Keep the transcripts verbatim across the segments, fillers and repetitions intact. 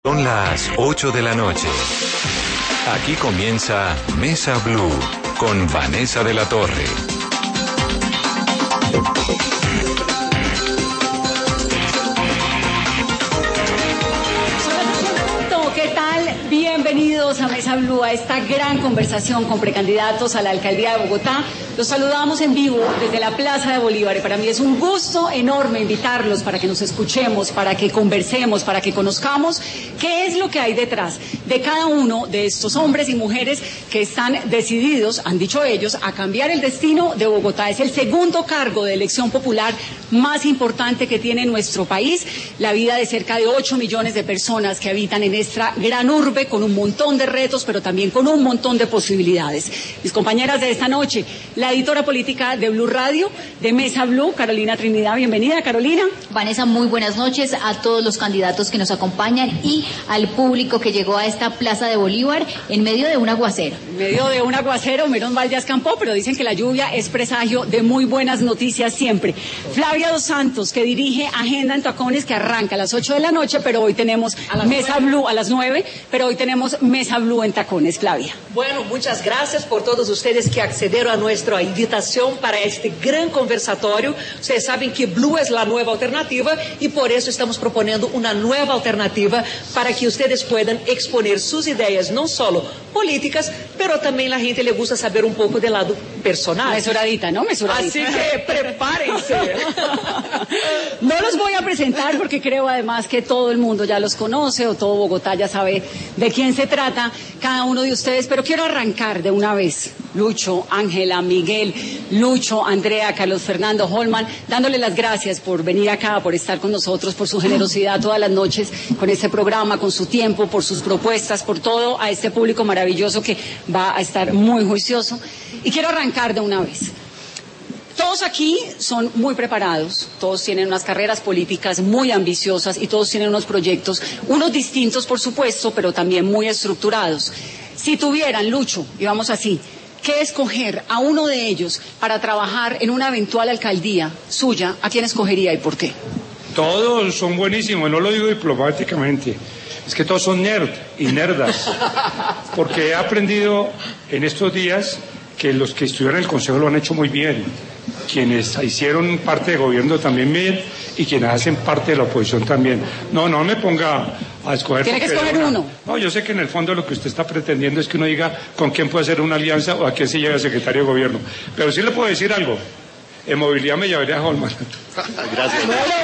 Son las ocho de la noche. Aquí comienza Mesa Blue con Vanessa de la Torre. ¿Qué tal? Bienvenidos a Mesa Blue, a esta gran conversación con precandidatos a la alcaldía de Bogotá. Los saludamos en vivo desde la Plaza de Bolívar y para mí es un gusto enorme invitarlos para que nos escuchemos, para que conversemos, para que conozcamos qué es lo que hay detrás de cada uno de estos hombres y mujeres que están decididos, han dicho ellos, a cambiar el destino de Bogotá. Es el segundo cargo de elección popular más importante que tiene nuestro país, la vida de cerca de ocho millones de personas que habitan en esta gran urbe con un montón de retos, pero también con un montón de posibilidades. Mis compañeras de esta noche, la editora política de Blue Radio, de Mesa Blue, Carolina Trinidad. Bienvenida, Carolina. Vanessa, muy buenas noches a todos los candidatos que nos acompañan y al público que llegó a esta Plaza de Bolívar en medio de un aguacero. En medio de un aguacero, menos mal ya escampó, pero dicen que la lluvia es presagio de muy buenas noticias siempre. Flavia Dos Santos, que dirige Agenda en Tacones, que arranca a las ocho de la noche, pero hoy tenemos Mesa Blue a las nueve, pero hoy tenemos Mesa Blue en Tacones. Flavia. Bueno, muchas gracias por todos ustedes que accedieron a nuestra invitación para este gran conversatorio. Ustedes saben que Blue es la nueva alternativa y por eso estamos proponiendo una nueva alternativa para que ustedes puedan exponer sus ideas, no solo políticas, pero también la gente le gusta saber un poco del lado personal. Mesuradita, ¿no? Mesuradita. Así que prepárense. No los voy a presentar porque creo además que todo el mundo ya los conoce o todo Bogotá ya sabe de quién se trata cada uno de ustedes, pero quiero arrancar de una vez. Lucho, Ángela, Miguel, Lucho, Andrea, Carlos Fernando, Holman, dándole las gracias por venir acá, por estar con nosotros, por su generosidad todas las noches con este programa, con su tiempo, por sus propuestas, por todo a este público maravilloso que va a estar muy juicioso. Y quiero arrancar de una vez. Todos aquí son muy preparados, todos tienen unas carreras políticas muy ambiciosas y todos tienen unos proyectos, unos distintos por supuesto, pero también muy estructurados. Si tuvieran, Lucho, y vamos así, que escoger a uno de ellos para trabajar en una eventual alcaldía suya, ¿a quién escogería y por qué? Todos son buenísimos, no lo digo diplomáticamente, es que todos son nerd y nerdas, porque he aprendido en estos días que los que estuvieron en el Consejo lo han hecho muy bien, quienes hicieron parte de gobierno también bien y quienes hacen parte de la oposición también. No, no me ponga a escoger. Tiene que escoger una, uno. No, yo sé que en el fondo lo que usted está pretendiendo es que uno diga con quién puede hacer una alianza o a quién se lleva secretario de gobierno. Pero sí le puedo decir algo. En movilidad me llevaría a Holman. Gracias.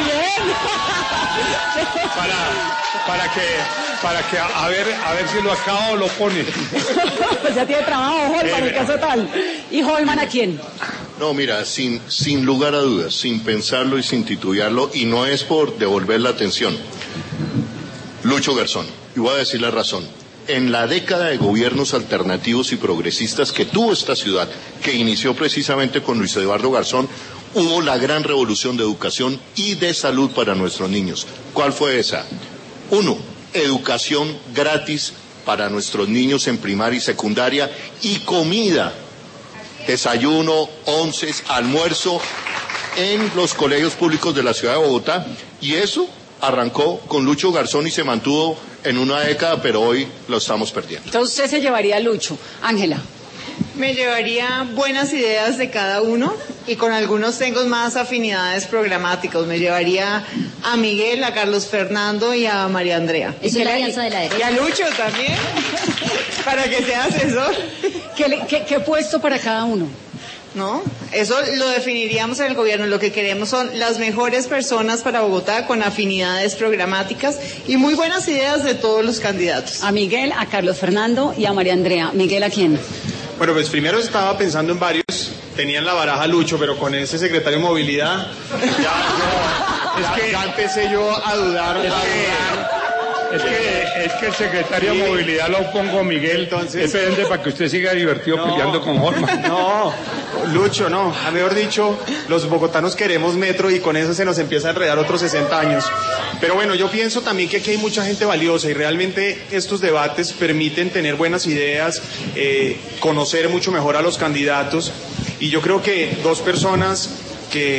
para, para que, para que a, a ver, a ver si lo acaba o lo pone. Pues ya tiene trabajo Holman, en el caso tal. ¿Y Holman a quién? No, mira, sin, sin lugar a dudas, sin pensarlo y sin titubearlo, y no es por devolver la atención. Lucho Garzón, y voy a decir la razón. En la década de gobiernos alternativos y progresistas que tuvo esta ciudad, que inició precisamente con Luis Eduardo Garzón, hubo la gran revolución de educación y de salud para nuestros niños. ¿Cuál fue esa? Uno, educación gratis para nuestros niños en primaria y secundaria y comida, desayuno, onces, almuerzo en los colegios públicos de la ciudad de Bogotá, y eso arrancó con Lucho Garzón y se mantuvo en una década, pero hoy lo estamos perdiendo. Entonces usted se llevaría a Lucho. Ángela. Me llevaría buenas ideas de cada uno y con algunos tengo más afinidades programáticas. Me llevaría a Miguel, a Carlos Fernando y a María Andrea. Esa es la alianza de la derecha. Y a Lucho también, para que sea asesor. ¿Qué, le, qué, qué puesto para cada uno? ¿No? Eso lo definiríamos en el gobierno. Lo que queremos son las mejores personas para Bogotá con afinidades programáticas y muy buenas ideas de todos los candidatos. A Miguel, a Carlos Fernando y a María Andrea. Miguel, ¿a quién? Bueno, pues primero estaba pensando en varios. Tenían la baraja Lucho, pero con ese secretario de movilidad ya, yo, es que, ya empecé yo a dudar. Es que, es que, es que el secretario sí. de movilidad lo pongo a Miguel, entonces depende para que usted siga divertido no, peleando con Holman. No, Lucho, no. A mejor dicho, los bogotanos queremos metro y con eso se nos empieza a enredar otros sesenta años. Pero bueno, yo pienso también que aquí hay mucha gente valiosa y realmente estos debates permiten tener buenas ideas, eh, conocer mucho mejor a los candidatos, y yo creo que dos personas que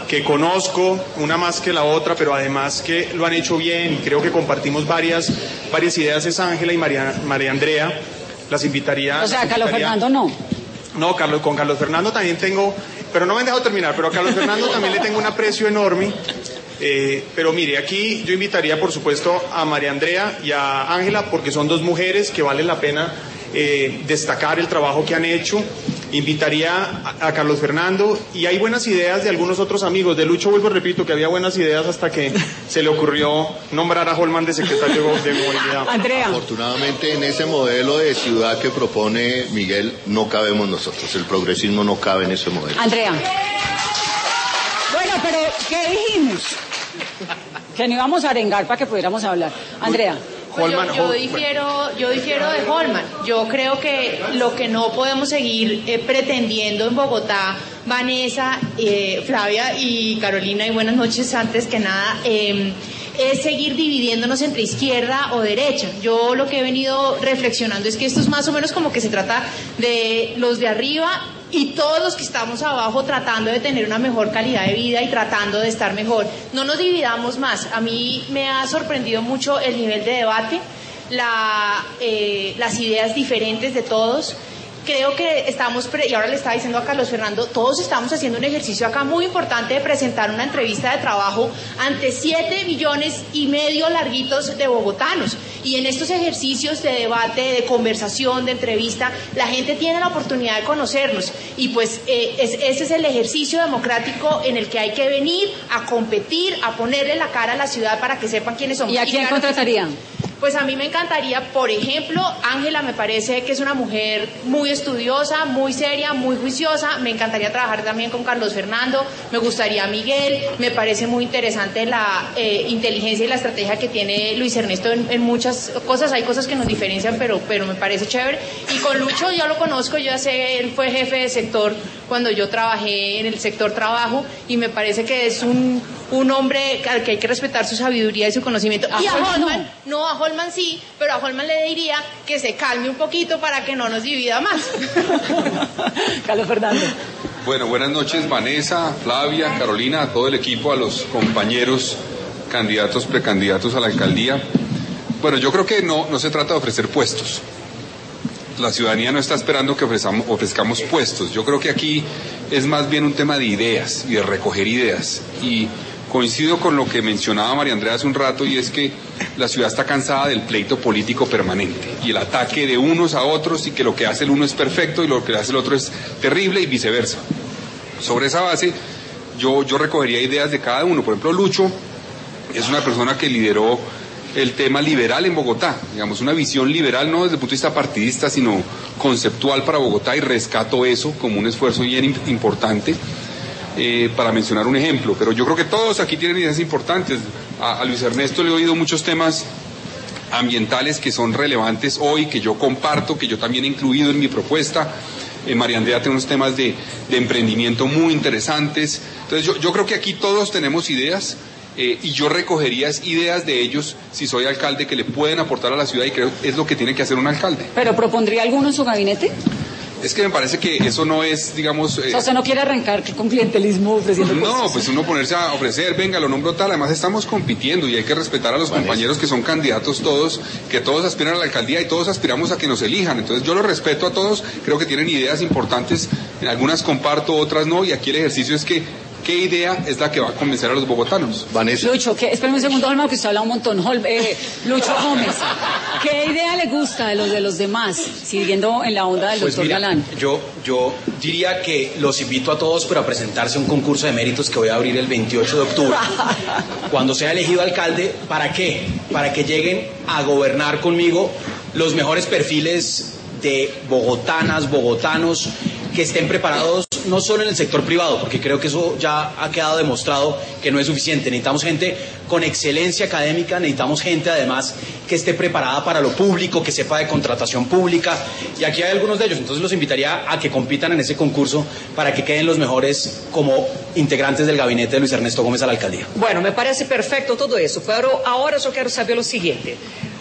que conozco, una más que la otra, pero además que lo han hecho bien, creo que compartimos varias, varias ideas, es Ángela y María, María Andrea. Las invitaría. O sea, las Carlos invitaría, Fernando no. No, Carlos, con Carlos Fernando también tengo, pero no me han dejado terminar, pero a Carlos Fernando también le tengo un aprecio enorme. Eh, pero mire, aquí yo invitaría por supuesto a María Andrea y a Ángela porque son dos mujeres que vale la pena eh, destacar el trabajo que han hecho. Invitaría a, a Carlos Fernando y hay buenas ideas de algunos otros amigos. De Lucho vuelvo, repito, que había buenas ideas hasta que se le ocurrió nombrar a Holman de secretario de movilidad. Andrea. Afortunadamente en ese modelo de ciudad que propone Miguel no cabemos nosotros. El progresismo no cabe en ese modelo. Andrea. Bueno, pero ¿qué dijimos? Que no íbamos a arengar para que pudiéramos hablar. Andrea. Pues yo, yo difiero, yo difiero de Holman. Yo creo que lo que no podemos seguir eh, pretendiendo en Bogotá, Vanessa, eh, Flavia y Carolina, y buenas noches antes que nada, eh, es seguir dividiéndonos entre izquierda o derecha. Yo lo que he venido reflexionando es que esto es más o menos como que se trata de los de arriba y todos los que estamos abajo tratando de tener una mejor calidad de vida y tratando de estar mejor. No nos dividamos más. A mí me ha sorprendido mucho el nivel de debate, la, eh, las ideas diferentes de todos. Creo que estamos, pre y ahora le estaba diciendo a Carlos Fernando, todos estamos haciendo un ejercicio acá muy importante de presentar una entrevista de trabajo ante siete millones y medio larguitos de bogotanos. Y en estos ejercicios de debate, de conversación, de entrevista, la gente tiene la oportunidad de conocernos. Y pues eh, es, ese es el ejercicio democrático en el que hay que venir a competir, a ponerle la cara a la ciudad para que sepan quiénes somos. ¿Y a quién contratarían? Pues a mí me encantaría, por ejemplo, Ángela me parece que es una mujer muy estudiosa, muy seria, muy juiciosa. Me encantaría trabajar también con Carlos Fernando, me gustaría Miguel, me parece muy interesante la eh, inteligencia y la estrategia que tiene Luis Ernesto en, en muchas cosas. Hay cosas que nos diferencian, pero, pero me parece chévere. Y con Lucho yo lo conozco, yo ya sé, él fue jefe de sector cuando yo trabajé en el sector trabajo y me parece que es un, un hombre al que hay que respetar su sabiduría y su conocimiento. ¿A y a Holman? Holman, no, no a Holman sí, pero a Holman le diría que se calme un poquito para que no nos divida más. Carlos Fernando. Bueno, buenas noches Vanessa, Flavia, Carolina, a todo el equipo, a los compañeros candidatos, precandidatos a la alcaldía. Bueno, yo creo que no, no se trata de ofrecer puestos. La ciudadanía no está esperando que ofrezcamos, ofrezcamos puestos. Yo creo que aquí es más bien un tema de ideas y de recoger ideas. Y coincido con lo que mencionaba María Andrea hace un rato, y es que la ciudad está cansada del pleito político permanente y el ataque de unos a otros, y que lo que hace el uno es perfecto y lo que hace el otro es terrible y viceversa. Sobre esa base, yo, yo recogería ideas de cada uno. Por ejemplo, Lucho es una persona que lideró el tema liberal en Bogotá, digamos, una visión liberal no desde el punto de vista partidista, sino conceptual para Bogotá, y rescato eso como un esfuerzo bien importante, eh, para mencionar un ejemplo. Pero yo creo que todos aquí tienen ideas importantes. A, a Luis Ernesto le he oído muchos temas ambientales que son relevantes hoy, que yo comparto, que yo también he incluido en mi propuesta. Eh, María Andrea tiene unos temas de, de emprendimiento muy interesantes. Entonces yo, yo creo que aquí todos tenemos ideas. Eh, y yo recogería ideas de ellos, si soy alcalde, que le pueden aportar a la ciudad, y creo que es lo que tiene que hacer un alcalde. ¿Pero propondría alguno en su gabinete? Es que me parece que eso no es, digamos... Eh... O sea, ¿usted no quiere arrancar con clientelismo ofreciendo cosas? No, pues uno ponerse a ofrecer, venga, lo nombro tal. Además estamos compitiendo y hay que respetar a los Vanessa. compañeros que son candidatos todos, que todos aspiran a la alcaldía y todos aspiramos a que nos elijan. Entonces yo los respeto a todos, creo que tienen ideas importantes, en algunas comparto, otras no, y aquí el ejercicio es que ¿qué idea es la que va a convencer a los bogotanos? Vanessa. Lucho, ¿qué? Espérame un segundo, Holman, que usted habla un montón. Hol, eh, Lucho Gómez, ¿qué idea le gusta de los de los demás? Siguiendo en la onda del pues doctor mira, Galán. Yo, yo diría que los invito a todos para presentarse a un concurso de méritos que voy a abrir el veintiocho de octubre. Cuando sea elegido alcalde, ¿para qué? Para que lleguen a gobernar conmigo los mejores perfiles de bogotanas, bogotanos, que estén preparados no solo en el sector privado, porque creo que eso ya ha quedado demostrado que no es suficiente. Necesitamos gente con excelencia académica, necesitamos gente además que esté preparada para lo público, que sepa de contratación pública, y aquí hay algunos de ellos. Entonces los invitaría a que compitan en ese concurso para que queden los mejores como integrantes del gabinete de Luis Ernesto Gómez a la alcaldía. Bueno, me parece perfecto todo eso, pero ahora yo quiero saber lo siguiente.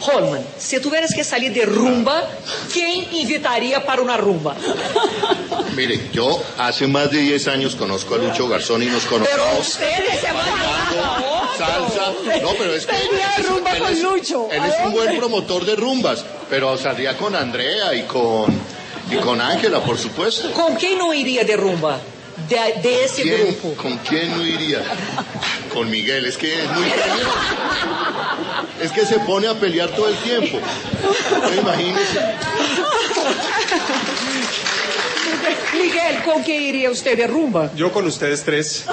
Holman, si tuvieras que salir de rumba, ¿quién invitaría para una rumba? Mire, yo hace más de diez años conozco a Lucho Garzón y nos conocemos. Pero ustedes se van a salsa. No, pero es que Tenía él, rumba él con es, Lucho. él ¿A es un dónde? buen promotor de rumbas, pero salía con Andrea y con y con Ángela, por supuesto. ¿Con quién no iría de rumba? De, de ese ¿Quién, grupo. ¿Con quién no iría? Con Miguel, es que es muy peleón. Es que se pone a pelear todo el tiempo. No, imagínese. Miguel, ¿con quién iría usted de rumba? Yo con ustedes tres.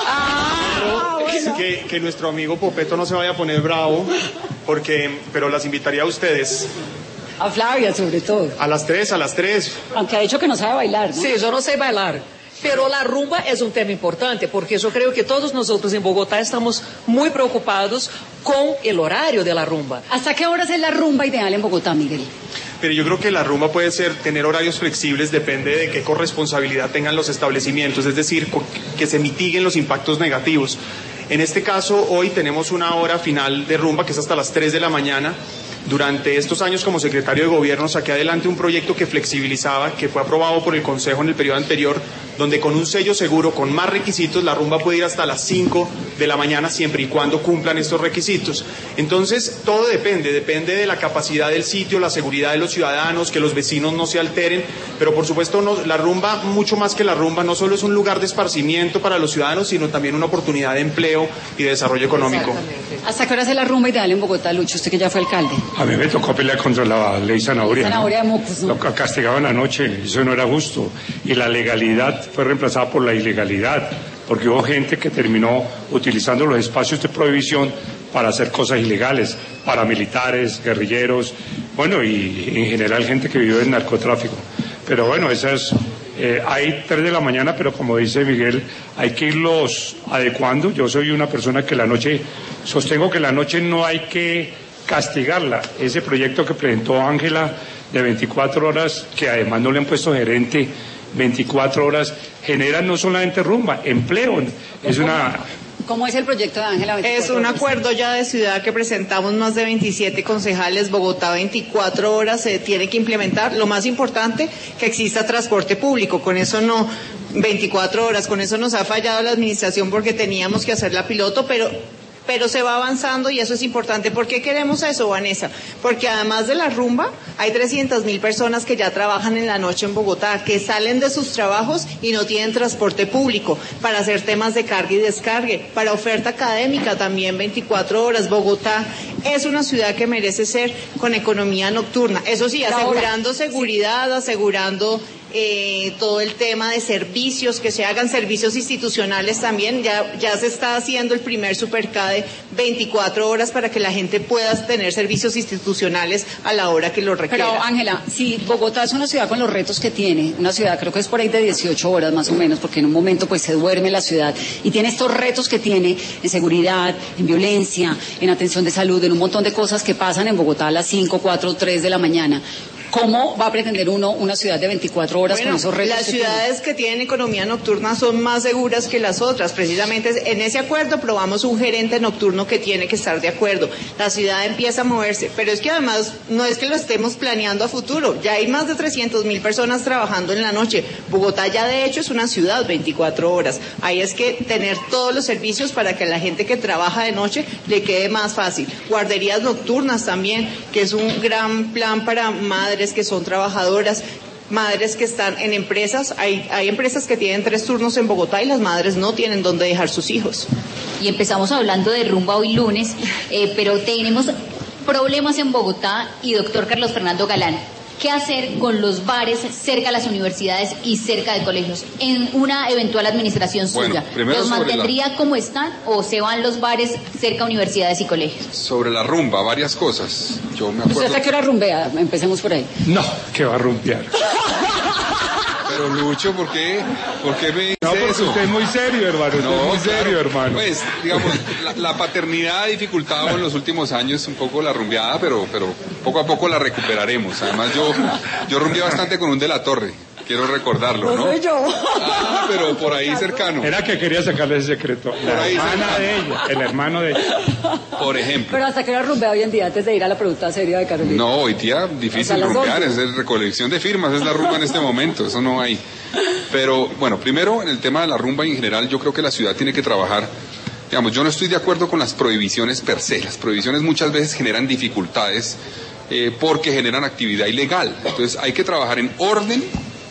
Ah, bueno. Que, que nuestro amigo Popeto no se vaya a poner bravo, porque, pero las invitaría a ustedes. A Flavia, sobre todo. A las tres, a las tres. Aunque ha dicho que no sabe bailar, ¿no? Sí, yo no sé bailar. Pero la rumba es un tema importante porque yo creo que todos nosotros en Bogotá estamos muy preocupados con el horario de la rumba. ¿Hasta qué horas es la rumba ideal en Bogotá, Miguel? Pero yo creo que la rumba puede ser tener horarios flexibles, depende de qué corresponsabilidad tengan los establecimientos, es decir, que se mitiguen los impactos negativos. En este caso, hoy tenemos una hora final de rumba que es hasta las tres de la mañana. Durante estos años como secretario de Gobierno saqué adelante un proyecto que flexibilizaba, que fue aprobado por el Consejo en el periodo anterior, donde con un sello seguro, con más requisitos, la rumba puede ir hasta las cinco de la mañana siempre y cuando cumplan estos requisitos. Entonces, todo depende, depende de la capacidad del sitio, la seguridad de los ciudadanos, que los vecinos no se alteren, pero por supuesto no, la rumba, mucho más que la rumba, no solo es un lugar de esparcimiento para los ciudadanos, sino también una oportunidad de empleo y de desarrollo económico. ¿Hasta qué horas es la rumba ideal en Bogotá, Lucho? Usted que ya fue alcalde. A mí me tocó pelear contra la ley zanahoria. Zanahoria ¿no? de mocos, ¿no? Lo que castigaban anoche, eso no era justo. Y la legalidad fue reemplazada por la ilegalidad, porque hubo gente que terminó utilizando los espacios de prohibición para hacer cosas ilegales, paramilitares, guerrilleros, bueno, y en general gente que vive en narcotráfico. Pero bueno, esas... Eh, hay tres de la mañana, pero como dice Miguel, hay que irlos adecuando. Yo soy una persona que la noche, sostengo que la noche no hay que castigarla. Ese proyecto que presentó Ángela de veinticuatro horas, que además no le han puesto gerente, veinticuatro horas, genera no solamente rumba, empleo. Es una... ¿Cómo es el proyecto de Ángela? Es un acuerdo ya de ciudad que presentamos más de veintisiete concejales. Bogotá veinticuatro horas se tiene que implementar. Lo más importante, que exista transporte público. Con eso no, veinticuatro horas, con eso nos ha fallado la administración porque teníamos que hacer la piloto, pero... pero se va avanzando y eso es importante. ¿Por qué queremos eso, Vanessa? Porque además de la rumba, hay trescientas mil personas que ya trabajan en la noche en Bogotá, que salen de sus trabajos y no tienen transporte público para hacer temas de carga y descargue, para oferta académica también veinticuatro horas. Bogotá es una ciudad que merece ser con economía nocturna. Eso sí, asegurando seguridad, asegurando... Eh, todo el tema de servicios, que se hagan servicios institucionales también. Ya, ya se está haciendo el primer Supercade veinticuatro horas para que la gente pueda tener servicios institucionales a la hora que lo requiera. Pero Ángela, si Bogotá es una ciudad con los retos que tiene, una ciudad creo que es por ahí de dieciocho horas más o menos, porque en un momento pues se duerme la ciudad y tiene estos retos que tiene en seguridad, en violencia, en atención de salud, en un montón de cosas que pasan en Bogotá a las cinco, cuatro, tres de la mañana. ¿Cómo va a pretender uno una ciudad de veinticuatro horas bueno, con esos retos? Las que ciudades tiene? que tienen economía nocturna son más seguras que las otras. Precisamente en ese acuerdo aprobamos un gerente nocturno que tiene que estar de acuerdo. La ciudad empieza a moverse, pero es que además no es que lo estemos planeando a futuro. Ya hay más de trescientas mil personas trabajando en la noche. Bogotá ya de hecho es una ciudad veinticuatro horas. Ahí es que tener todos los servicios para que a la gente que trabaja de noche le quede más fácil. Guarderías nocturnas también, que es un gran plan para madres que son trabajadoras, madres que están en empresas. Hay, hay empresas que tienen tres turnos en Bogotá y las madres no tienen dónde dejar sus hijos. Y empezamos hablando de rumba hoy lunes, eh, pero tenemos problemas en Bogotá y doctor Carlos Fernando Galán, ¿qué hacer con los bares cerca a las universidades y cerca de colegios en una eventual administración suya? Bueno, ¿los mantendría la... como están o se van los bares cerca a universidades y colegios? Sobre la rumba, varias cosas. Yo me acuerdo... ¿Usted hasta qué hora rumbea? Empecemos por ahí. No, que va a rumbear. Pero Lucho, ¿por qué? ¿Por qué me dice No, porque eso? usted es muy serio, hermano. Usted No, es muy claro, serio, hermano. Pues, digamos, la, la paternidad ha dificultado en los últimos años un poco la rumbeada, pero, pero poco a poco la recuperaremos. Además, yo, yo rumbeé bastante con un de la Torre, quiero recordarlo, ¿no? No soy yo. Ah, pero por ahí cercano. Era que quería sacarle ese secreto. La ahí hermana cercano. de ella, el hermano de ella. Por ejemplo. Pero hasta que era rumbea hoy en día, antes de ir a la pregunta seria de Carolina. No, hoy día difícil Hasta las rumbear, once. es recolección de firmas, es la rumba en este momento, eso no hay. Pero bueno, primero en el tema de la rumba en general, yo creo que la ciudad tiene que trabajar. Digamos, yo no estoy de acuerdo con las prohibiciones per se. Las prohibiciones muchas veces generan dificultades eh, porque generan actividad ilegal. Entonces hay que trabajar en orden,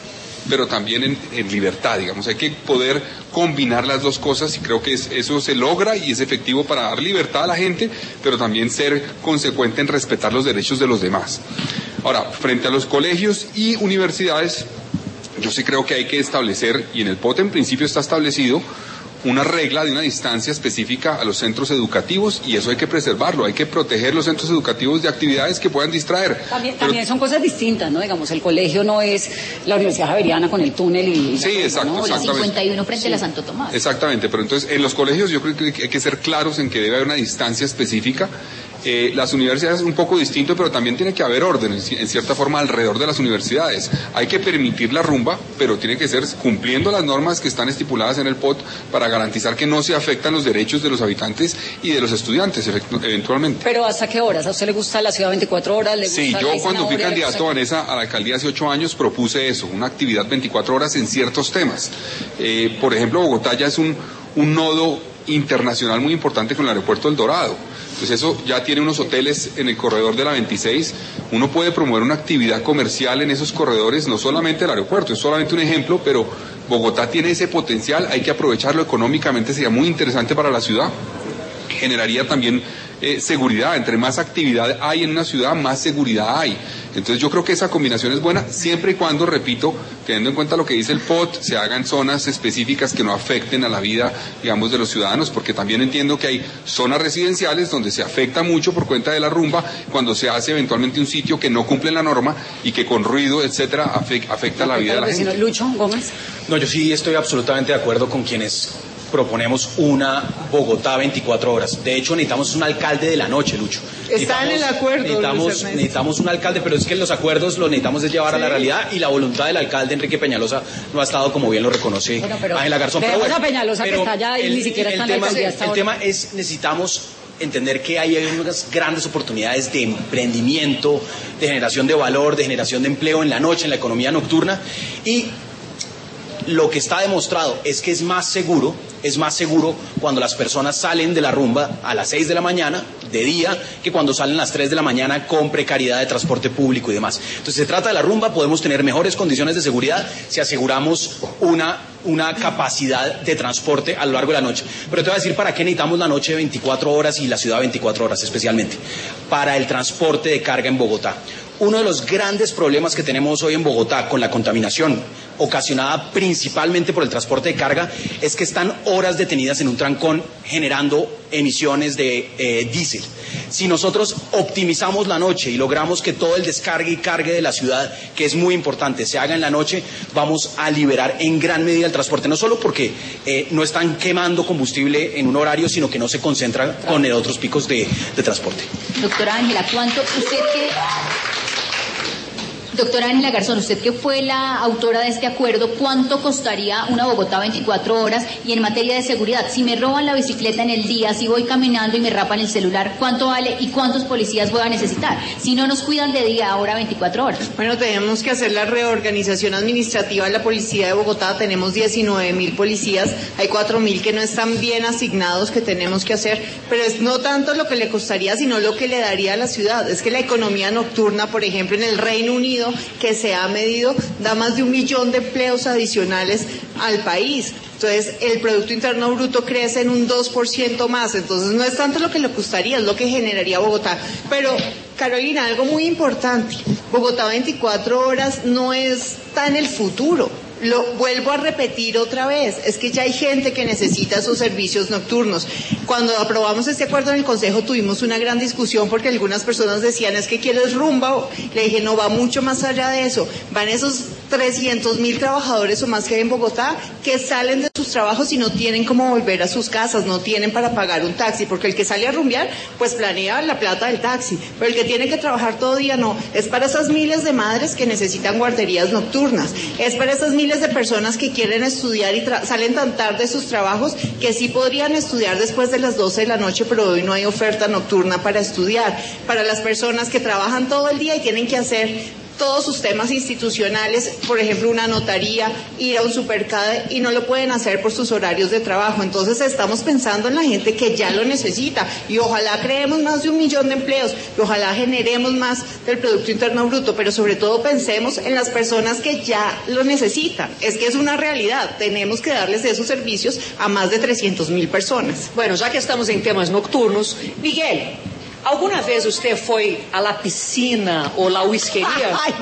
pero también en, en libertad, digamos. Hay que poder combinar las dos cosas y creo que es, eso se logra y es efectivo para dar libertad a la gente, pero también ser consecuente en respetar los derechos de los demás. Ahora, frente a los colegios y universidades, yo sí creo que hay que establecer, y en el P O T en principio está establecido, una regla de una distancia específica a los centros educativos y eso hay que preservarlo, hay que proteger los centros educativos de actividades que puedan distraer. También, Pero, también son cosas distintas, ¿no? Digamos, el colegio no es la Universidad Javeriana con el túnel y... y sí, la exacto, ¿no? O la exactamente. cincuenta y uno frente sí. a la Santo Tomás. Exactamente, pero entonces en los colegios yo creo que hay que ser claros en que debe haber una distancia específica. Eh, las universidades es un poco distinto, pero también tiene que haber orden, en cierta forma, alrededor de las universidades. Hay que permitir la rumba, pero tiene que ser cumpliendo las normas que están estipuladas en el P O T para garantizar que no se afectan los derechos de los habitantes y de los estudiantes, eventualmente. Pero ¿hasta qué horas? ¿A usted le gusta la ciudad veinticuatro horas? ¿Le gusta Sí, la yo cuando fui zanahoria? candidato, Vanessa, a la alcaldía hace ocho años propuse eso, una actividad veinticuatro horas en ciertos temas. Eh, por ejemplo, Bogotá ya es un, un nodo internacional muy importante con el aeropuerto del Dorado. Entonces eso ya tiene unos hoteles en el corredor de la veintiséis, uno puede promover una actividad comercial en esos corredores, no solamente el aeropuerto, es solamente un ejemplo, pero Bogotá tiene ese potencial, hay que aprovecharlo económicamente, sería muy interesante para la ciudad, generaría también eh, seguridad, entre más actividad hay en una ciudad, más seguridad hay. Entonces yo creo que esa combinación es buena, siempre y cuando, repito, teniendo en cuenta lo que dice el P O T, se hagan zonas específicas que no afecten a la vida, digamos, de los ciudadanos, porque también entiendo que hay zonas residenciales donde se afecta mucho por cuenta de la rumba, cuando se hace eventualmente un sitio que no cumple la norma y que con ruido, etcétera, afecta, afecta la vida de la gente. Lucho Gómez. No, yo sí estoy absolutamente de acuerdo con quienes proponemos una Bogotá veinticuatro horas. De hecho, necesitamos un alcalde de la noche, Lucho. Está en el acuerdo, Necesitamos, Luis Ernesto. necesitamos un alcalde, pero es que los acuerdos los necesitamos es llevar Sí. a la realidad y la voluntad del alcalde Enrique Peñalosa no ha estado como bien lo reconoce Bueno, pero Ángela Garzón. Pero dejemos bueno, a Peñalosa que pero está allá y el- ni siquiera el está en la tema- alcaldía hasta El ahora. tema es, necesitamos entender que hay unas grandes oportunidades de emprendimiento, de generación de valor, de generación de empleo en la noche, en la economía nocturna, y lo que está demostrado es que es más seguro, es más seguro cuando las personas salen de la rumba a las seis de la mañana, de día, que cuando salen a las tres de la mañana con precariedad de transporte público y demás. Entonces se trata de la rumba, podemos tener mejores condiciones de seguridad si aseguramos una, una capacidad de transporte a lo largo de la noche. Pero te voy a decir para qué necesitamos la noche veinticuatro horas y la ciudad veinticuatro horas especialmente. Para el transporte de carga en Bogotá. Uno de los grandes problemas que tenemos hoy en Bogotá con la contaminación ocasionada principalmente por el transporte de carga es que están horas detenidas en un trancón generando emisiones de eh, diésel. Si nosotros optimizamos la noche y logramos que todo el descargue y cargue de la ciudad, que es muy importante, se haga en la noche, vamos a liberar en gran medida el transporte, no solo porque eh, no están quemando combustible en un horario, sino que no se concentran con eh, otros picos de, de transporte. Doctora Ángela, ¿cuánto usted que... Doctora Ángela Garzón, usted que fue la autora de este acuerdo, ¿cuánto costaría una Bogotá veinticuatro horas? Y en materia de seguridad, si me roban la bicicleta en el día, si voy caminando y me rapan el celular, ¿cuánto vale y cuántos policías voy a necesitar? Si no nos cuidan de día, ahora veinticuatro horas. Bueno, tenemos que hacer la reorganización administrativa de la policía de Bogotá. Tenemos diecinueve mil policías, hay cuatro mil que no están bien asignados, que tenemos que hacer, pero es no tanto lo que le costaría, sino lo que le daría a la ciudad. Es que la economía nocturna, por ejemplo, en el Reino Unido, que se ha medido, da más de un millón de empleos adicionales al país. Entonces, el Producto Interno Bruto crece en un dos por ciento más. Entonces, no es tanto lo que le costaría, es lo que generaría Bogotá. Pero, Carolina, algo muy importante. Bogotá veinticuatro horas no está en el futuro. Lo vuelvo a repetir otra vez, es que ya hay gente que necesita esos servicios nocturnos. Cuando aprobamos este acuerdo en el Consejo tuvimos una gran discusión porque algunas personas decían, es que quieres rumba. Le dije, no, va mucho más allá de eso. Van esos trescientos mil trabajadores o más que hay en Bogotá que salen de sus trabajos y no tienen cómo volver a sus casas, no tienen para pagar un taxi, porque el que sale a rumbear pues planea la plata del taxi, pero el que tiene que trabajar todo día no. Es para esas miles de madres que necesitan guarderías nocturnas, es para esas miles de personas que quieren estudiar y salen tan tarde de sus trabajos que sí podrían estudiar después de las doce de la noche, pero hoy no hay oferta nocturna para estudiar, para las personas que trabajan todo el día y tienen que hacer todos sus temas institucionales, por ejemplo una notaría, ir a un supercade y no lo pueden hacer por sus horarios de trabajo. Entonces estamos pensando en la gente que ya lo necesita y ojalá creemos más de un millón de empleos y ojalá generemos más del Producto Interno Bruto, pero sobre todo pensemos en las personas que ya lo necesitan. Es que es una realidad, tenemos que darles esos servicios a más de trescientos mil personas. Bueno, ya que estamos en temas nocturnos, Miguel, ¿alguna vez usted fue a la piscina o la whiskería? Ay,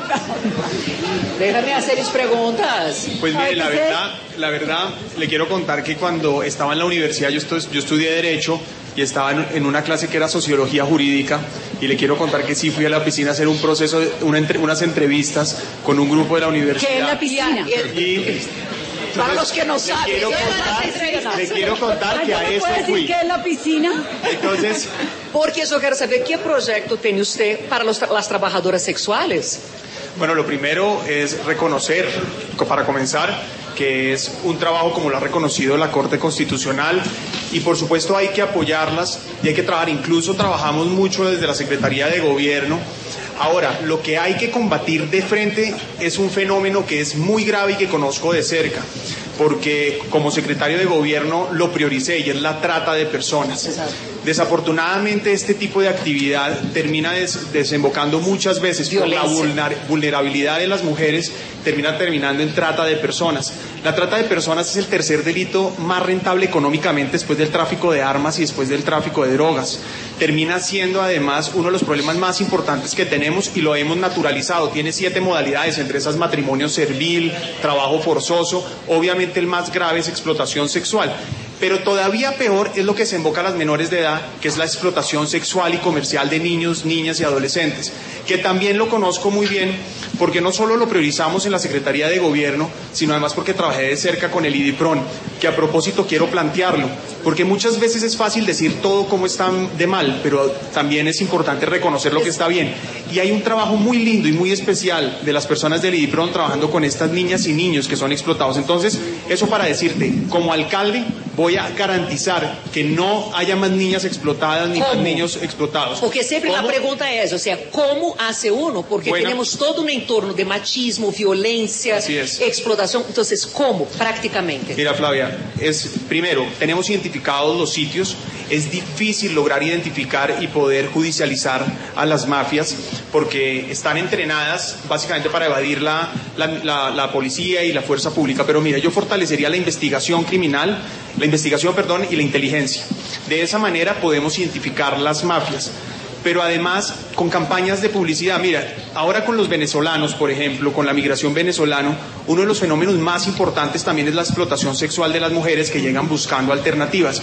Déjame hacerles preguntas. Pues mire, la verdad, la verdad, le quiero contar que cuando estaba en la universidad, yo, estu yo estudié Derecho y estaba en, en una clase que era Sociología Jurídica, y le quiero contar que sí fui a la piscina a hacer un proceso, una entre, unas entrevistas con un grupo de la universidad. ¿Qué es la piscina? Y, para los que no saben, quiero contar, le quiero contar que a eso fui. ¿Qué es la piscina? Entonces, porque yo quiero saber qué proyecto tiene usted para los, las trabajadoras sexuales. Bueno, lo primero es reconocer, para comenzar, que es un trabajo como lo ha reconocido la Corte Constitucional, y por supuesto hay que apoyarlas y hay que trabajar. Incluso trabajamos mucho desde la Secretaría de Gobierno. Ahora, lo que hay que combatir de frente es un fenómeno que es muy grave y que conozco de cerca, porque como secretario de Gobierno lo prioricé, y es la trata de personas. Desafortunadamente este tipo de actividad termina des desembocando muchas veces por la vulnerabilidad de las mujeres, termina terminando en trata de personas. La trata de personas es el tercer delito más rentable económicamente después del tráfico de armas y después del tráfico de drogas. Termina siendo además uno de los problemas más importantes que tenemos y lo hemos naturalizado. Tiene siete modalidades, entre esas matrimonio servil, trabajo forzoso, obviamente el más grave es explotación sexual. Pero todavía peor es lo que se invoca a las menores de edad, que es la explotación sexual y comercial de niños, niñas y adolescentes, que también lo conozco muy bien, porque no solo lo priorizamos en la Secretaría de Gobierno, sino además porque trabajé de cerca con el IDIPRON, que a propósito quiero plantearlo, porque muchas veces es fácil decir todo como está de mal, pero también es importante reconocer lo que está bien. Y hay un trabajo muy lindo y muy especial de las personas del IDIPRON trabajando con estas niñas y niños que son explotados. Entonces, eso para decirte, como alcalde, voy a garantizar que no haya más niñas explotadas ni ¿Cómo? más niños explotados. Porque siempre ¿Cómo? la pregunta es, o sea, ¿cómo hace uno? Porque bueno, tenemos todo un entorno de machismo, violencia, explotación. Entonces, ¿cómo prácticamente? Mira, Flavia, es primero, tenemos identificados los sitios. Es difícil lograr identificar y poder judicializar a las mafias porque están entrenadas básicamente para evadir la, la, la, la policía y la fuerza pública. Pero mira, yo fortalecería la investigación criminal, la investigación, perdón, y la inteligencia. De esa manera podemos identificar las mafias. Pero además con campañas de publicidad. Mira, ahora con los venezolanos, por ejemplo, con la migración venezolana, uno de los fenómenos más importantes también es la explotación sexual de las mujeres que llegan buscando alternativas.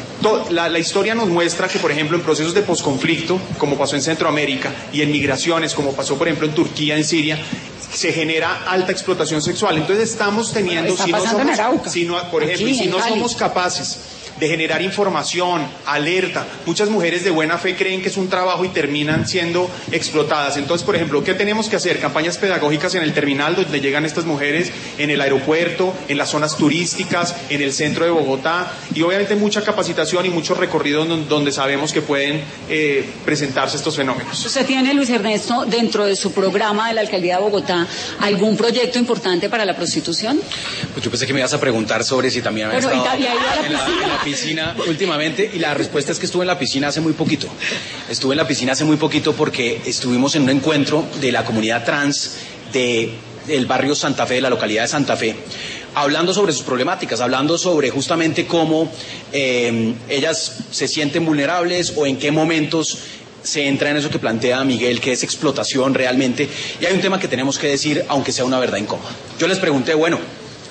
La, la historia nos muestra que, por ejemplo, en procesos de posconflicto, como pasó en Centroamérica, y en migraciones, como pasó, por ejemplo, en Turquía, en Siria, se genera alta explotación sexual. Entonces estamos teniendo, Está si no somos, si no, por ejemplo, Aquí, y si no Cali. somos capaces de generar información, alerta. Muchas mujeres de buena fe creen que es un trabajo y terminan siendo explotadas. Entonces, por ejemplo, ¿qué tenemos que hacer? Campañas pedagógicas en el terminal donde llegan estas mujeres, en el aeropuerto, en las zonas turísticas, en el centro de Bogotá, y obviamente mucha capacitación y muchos recorridos donde, donde sabemos que pueden eh, presentarse estos fenómenos. ¿Usted tiene, Luis Ernesto, dentro de su programa de la Alcaldía de Bogotá, algún proyecto importante para la prostitución? Pues yo pensé que me ibas a preguntar sobre si también había Bueno, estado y, y ahí va la en la, en la piscina últimamente, y la respuesta es que estuve en la piscina hace muy poquito. Estuve en la piscina hace muy poquito porque estuvimos en un encuentro de la comunidad trans de, del barrio Santa Fe, de la localidad de Santa Fe, hablando sobre sus problemáticas, hablando sobre justamente cómo eh, ellas se sienten vulnerables o en qué momentos se entra en eso que plantea Miguel, que es explotación realmente. Y hay un tema que tenemos que decir, aunque sea una verdad incómoda. Yo les pregunté, bueno,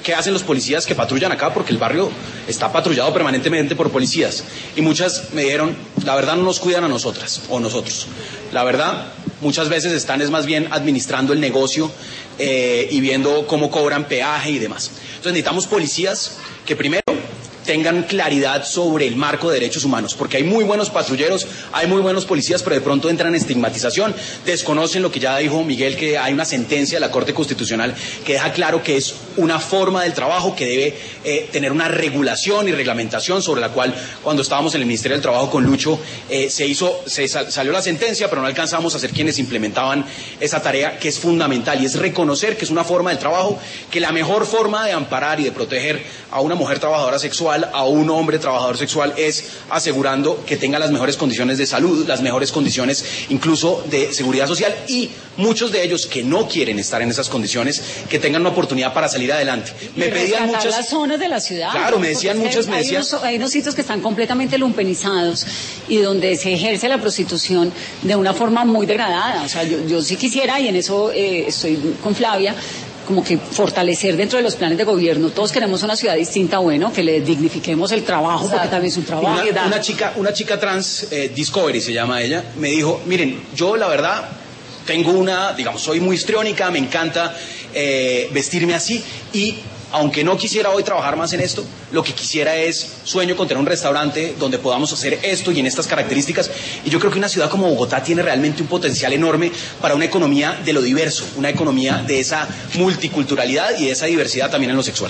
¿qué hacen los policías que patrullan acá? Porque el barrio está patrullado permanentemente por policías. Y muchas me dijeron, la verdad no nos cuidan a nosotras o nosotros. La verdad, muchas veces están es más bien administrando el negocio eh, y viendo cómo cobran peaje y demás. Entonces necesitamos policías que primero tengan claridad sobre el marco de derechos humanos, porque hay muy buenos patrulleros, hay muy buenos policías, pero de pronto entran en estigmatización, desconocen lo que ya dijo Miguel, que hay una sentencia de la Corte Constitucional que deja claro que es una forma del trabajo que debe eh, tener una regulación y reglamentación, sobre la cual cuando estábamos en el Ministerio del Trabajo con Lucho eh, se hizo, se sal, salió la sentencia, pero no alcanzamos a ser quienes implementaban esa tarea que es fundamental, y es reconocer que es una forma del trabajo, que la mejor forma de amparar y de proteger a una mujer trabajadora sexual, a un hombre trabajador sexual, es asegurando que tenga las mejores condiciones de salud, las mejores condiciones incluso de seguridad social, y muchos de ellos que no quieren estar en esas condiciones, que tengan una oportunidad para salir adelante. Me pedían muchas las zonas de la ciudad. Claro, me decían muchas, me decían. Hay unos, hay unos sitios que están completamente lumpenizados y donde se ejerce la prostitución de una forma muy degradada. O sea, yo, yo sí quisiera, y en eso eh, estoy con Flavia, como que fortalecer dentro de los planes de gobierno. Todos queremos una ciudad distinta, bueno, que le dignifiquemos el trabajo, porque también es un trabajo. Una, una chica, una chica trans, eh, Discovery se llama ella, me dijo, miren, yo la verdad tengo una, digamos, soy muy histriónica, me encanta eh, vestirme así, y aunque no quisiera hoy trabajar más en esto, lo que quisiera es, sueño con tener un restaurante donde podamos hacer esto y en estas características. Y yo creo que una ciudad como Bogotá tiene realmente un potencial enorme para una economía de lo diverso, una economía de esa multiculturalidad y de esa diversidad también en lo sexual.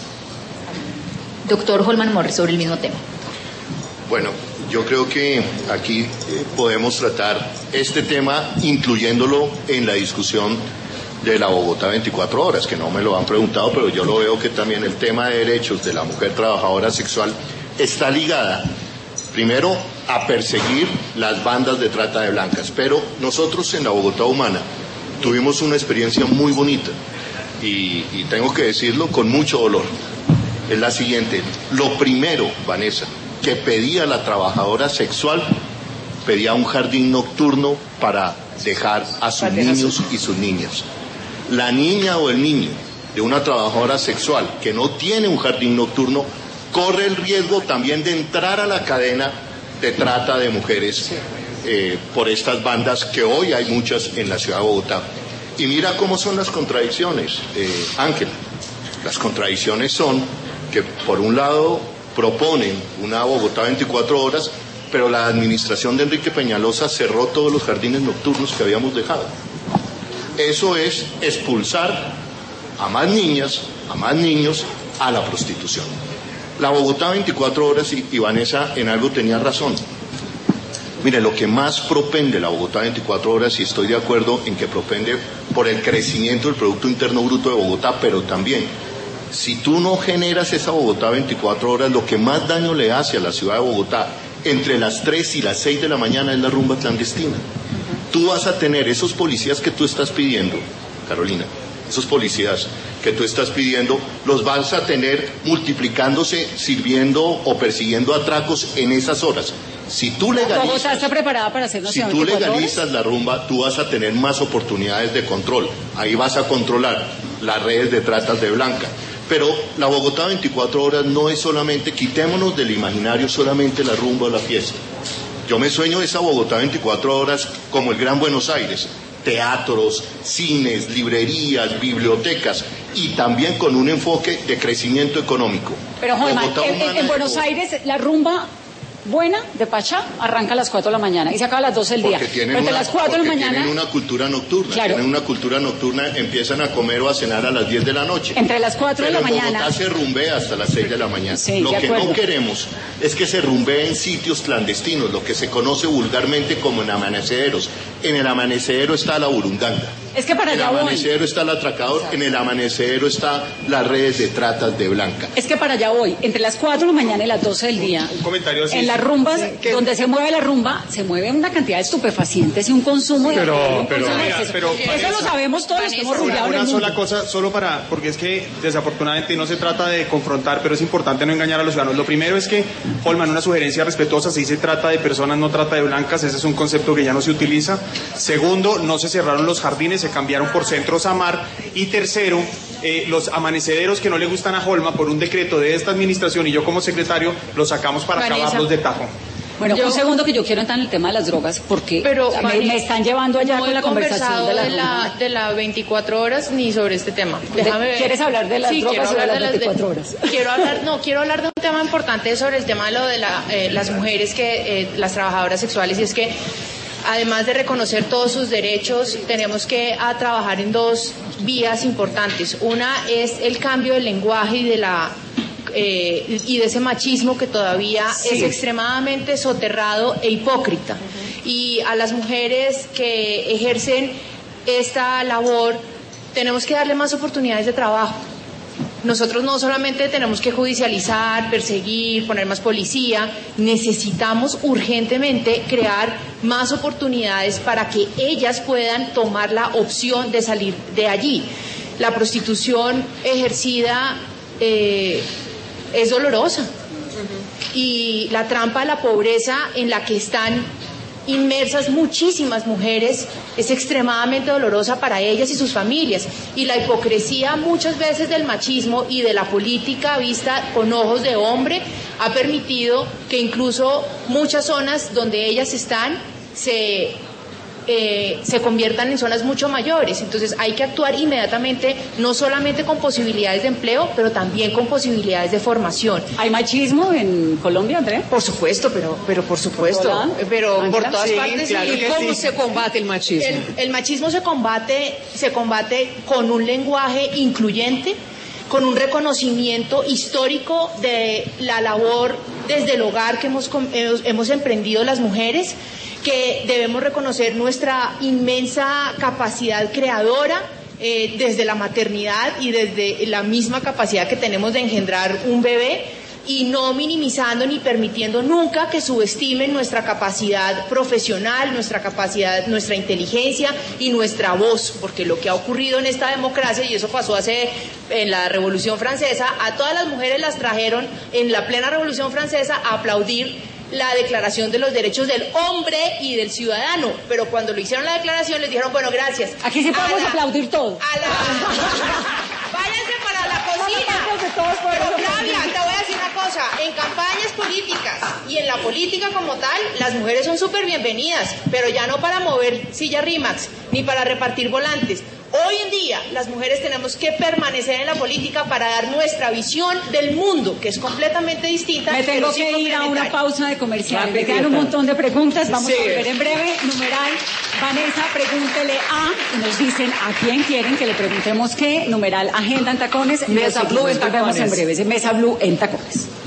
Doctor Holman Morris, sobre el mismo tema. Bueno, yo creo que aquí eh, podemos tratar este tema incluyéndolo en la discusión de la Bogotá veinticuatro horas, que no me lo han preguntado, pero yo lo veo que también el tema de derechos de la mujer trabajadora sexual está ligada, primero, a perseguir las bandas de trata de blancas. Pero nosotros en la Bogotá Humana tuvimos una experiencia muy bonita, y, y tengo que decirlo con mucho dolor. Es la siguiente: lo primero, Vanessa, que pedía la trabajadora sexual, pedía un jardín nocturno para dejar a sus niños y sus niñas. La niña o el niño de una trabajadora sexual que no tiene un jardín nocturno corre el riesgo también de entrar a la cadena de trata de mujeres eh, por estas bandas, que hoy hay muchas en la ciudad de Bogotá. Y mira cómo son las contradicciones, eh, Ángela. Las contradicciones son que por un lado proponen una Bogotá veinticuatro horas, pero la administración de Enrique Peñalosa cerró todos los jardines nocturnos que habíamos dejado. Eso es expulsar a más niñas, a más niños, a la prostitución. La Bogotá veinticuatro horas, y, y Vanessa en algo tenía razón. Mire, lo que más propende la Bogotá veinticuatro horas, y estoy de acuerdo en que propende por el crecimiento del Producto Interno Bruto de Bogotá, pero también, si tú no generas esa Bogotá veinticuatro horas, lo que más daño le hace a la ciudad de Bogotá entre las tres y las seis de la mañana es la rumba clandestina. Tú vas a tener esos policías que tú estás pidiendo, Carolina, esos policías que tú estás pidiendo, los vas a tener multiplicándose, sirviendo o persiguiendo atracos en esas horas. Si tú legalizas, Bogotá está preparada para hacer una si tú legalizas la rumba, tú vas a tener más oportunidades de control. Ahí vas a controlar las redes de tratas de blanca. Pero la Bogotá veinticuatro horas no es solamente, quitémonos del imaginario solamente la rumba o la fiesta. Yo me sueño esa Bogotá veinticuatro horas como el Gran Buenos Aires, teatros, cines, librerías, bibliotecas, y también con un enfoque de crecimiento económico. Pero, Holman, en, en, en Buenos Aires la rumba buena de Pachá arranca a las cuatro de la mañana y se acaba a las doce del día. Pero entre las cuatro de la mañana tienen una cultura nocturna, claro. tienen una cultura nocturna, empiezan a comer o a cenar a las diez de la noche. Entre las cuatro de la mañana. Pero en Bogotá se rumbea hasta las seis de la mañana. Sí, lo de que acuerdo. no queremos es que se rumbee en sitios clandestinos, lo que se conoce vulgarmente como en amaneceros. En el amanecedero está la burundanga. Es que para en el allá voy. amanecedero está el atracador, en el amanecedero está las redes de tratas de blanca. Es que para allá voy, entre las cuatro de la mañana y las doce del día, un comentario así, en las rumbas, que... donde se mueve la rumba, se mueve una cantidad de estupefacientes y un consumo de... Pero, pero, consumo de mira, exceso. pero Eso Vanessa, lo sabemos todos los que hemos rumbeado en el una mundo. sola cosa, solo para, porque es que desafortunadamente no se trata de confrontar, pero es importante no engañar a los ciudadanos. Lo primero es que, Holman, una sugerencia respetuosa, se dice trata de personas, no trata de blancas, ese es un concepto que ya no se utiliza. Segundo, no se cerraron los jardines, se cambiaron por Centro Samar. Y tercero, eh, los amanecederos que no le gustan a Holma por un decreto de esta administración y yo como secretario los sacamos para Vanessa. acabarlos de tajo. Bueno, Yo- un segundo que yo quiero entrar en el tema de las drogas porque Pero, me, Mari, me están llevando allá no con he la conversación conversado de la, de la, de la veinticuatro horas ni sobre este tema. De- Déjame ver. ¿quieres hablar de las Sí, drogas quiero o de hablar las de veinticuatro horas? Quiero hablar, no, quiero hablar de un tema importante sobre el tema de lo de la, eh, las mujeres, que eh, las trabajadoras sexuales, y es que además de reconocer todos sus derechos, tenemos que a trabajar en dos vías importantes. Una es el cambio del lenguaje y de la eh, y de ese machismo que todavía Sí. es extremadamente soterrado e hipócrita. Y a las mujeres que ejercen esta labor tenemos que darle más oportunidades de trabajo. Nosotros no solamente tenemos que judicializar, perseguir, poner más policía, necesitamos urgentemente crear más oportunidades para que ellas puedan tomar la opción de salir de allí. La prostitución ejercida eh, es dolorosa y la trampa de la pobreza en la que están inmersas muchísimas mujeres es extremadamente dolorosa para ellas y sus familias, y la hipocresía muchas veces del machismo y de la política vista con ojos de hombre ha permitido que incluso muchas zonas donde ellas están se Eh, se conviertan en zonas mucho mayores. Entonces hay que actuar inmediatamente, no solamente con posibilidades de empleo, pero también con posibilidades de formación. ¿Hay machismo en Colombia, Andrea? Por supuesto, pero, pero por supuesto, ¿Hola? pero por Ángela. todas Sí, partes. claro ¿Y que cómo sí. se combate el machismo? El, el machismo se combate, se combate con un lenguaje incluyente, con un reconocimiento histórico de la labor desde el hogar que hemos, com- hemos, hemos emprendido las mujeres, que debemos reconocer nuestra inmensa capacidad creadora eh, desde la maternidad y desde la misma capacidad que tenemos de engendrar un bebé, y no minimizando ni permitiendo nunca que subestimen nuestra capacidad profesional, nuestra capacidad, nuestra inteligencia y nuestra voz, porque lo que ha ocurrido en esta democracia, y eso pasó hace en la Revolución Francesa, a todas las mujeres las trajeron en la plena Revolución Francesa a aplaudir la Declaración de los Derechos del Hombre y del Ciudadano, pero cuando lo hicieron la declaración les dijeron, bueno, gracias. Aquí sí podemos A la- aplaudir todo. a la... Váyanse para la cocina. Pero Flavia, te voy a decir una cosa, en campañas políticas y en la política como tal, las mujeres son súper bienvenidas, pero ya no para mover silla Rimax, ni para repartir volantes. Hoy en día las mujeres tenemos que permanecer en la política para dar nuestra visión del mundo, que es completamente distinta. Me tengo pero sí que ir a una complementaria. pausa de comercial. Me Rápido. quedan un montón de preguntas. Vamos Sí. a volver en breve. Numeral, Vanessa, pregúntele a, y nos dicen a quién quieren que le preguntemos qué. Numeral, agenda en tacones. Mesa Nos Blue en nos vemos tacones. en breve. Mesa Blue en tacones.